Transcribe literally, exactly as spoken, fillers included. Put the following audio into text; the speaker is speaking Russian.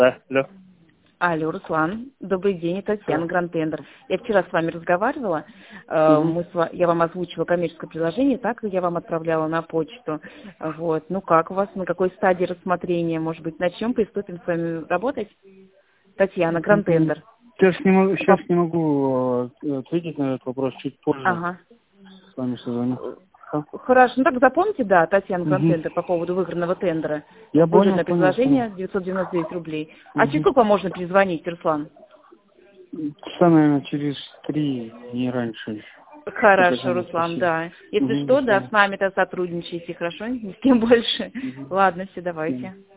Да, алло. Алло, Руслан, добрый день, это Татьяна, Гранд Тендер. Я вчера с вами разговаривала, э, Мгм. мы с ва- я вам озвучила коммерческое предложение, так я вам отправляла на почту. Вот, ну как у вас, на какой стадии рассмотрения, может быть, начнем, приступим с вами работать? Татьяна, Гранд Мгм. Тендер. Сейчас не могу, сейчас По- не могу э, ответить на этот вопрос, чуть позже Ага. с вами созвоню. Хорошо? Хорошо, ну так запомните, да, Татьяна, Гранд Мгм. Тендер по поводу выигранного тендера. Я понял, Выигранное понял, понял. предложение девятьсот девяносто девять рублей. А через Угу. сколько вам можно перезвонить, Руслан? Часа, наверное, через три, не раньше. Хорошо, Спасибо. Руслан, Спасибо. да. Если Угу, до что, да, свидания. с нами-то сотрудничайте, хорошо? Ни с кем больше. Угу. Ладно, все, До свидания. давайте.